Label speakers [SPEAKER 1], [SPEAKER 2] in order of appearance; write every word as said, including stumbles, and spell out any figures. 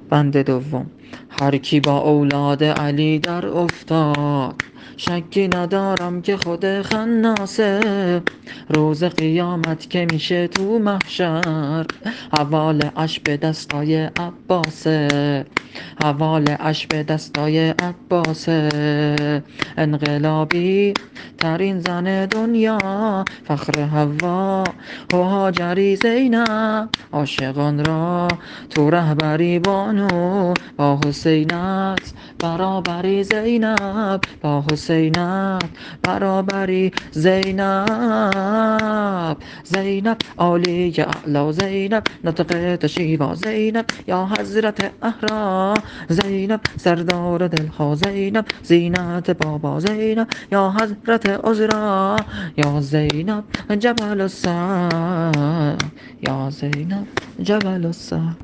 [SPEAKER 1] بند دوم. هر کی با اولاد علی در افتاد، شکی ندارم که خود خناسه. روز قیامت که میشه تو محشر، حواله اش به دستای عباسه، حواله اش به دستای عباسه. انقلابی ترین زن دنیا، فخر حوا و هاجری زینب، عاشقان را تو رهبری بانو، با حسینت برابری زینب، با حسینت برابری زینب. زینب عالی اعلی زینب، نطق تشیوا زینب، یا حضرت احرا زینب، سردار دلها زینب، زینت بابا زینب، یا حضرت عذرا، یا زینب جبل السر، یا زینب جبل السر.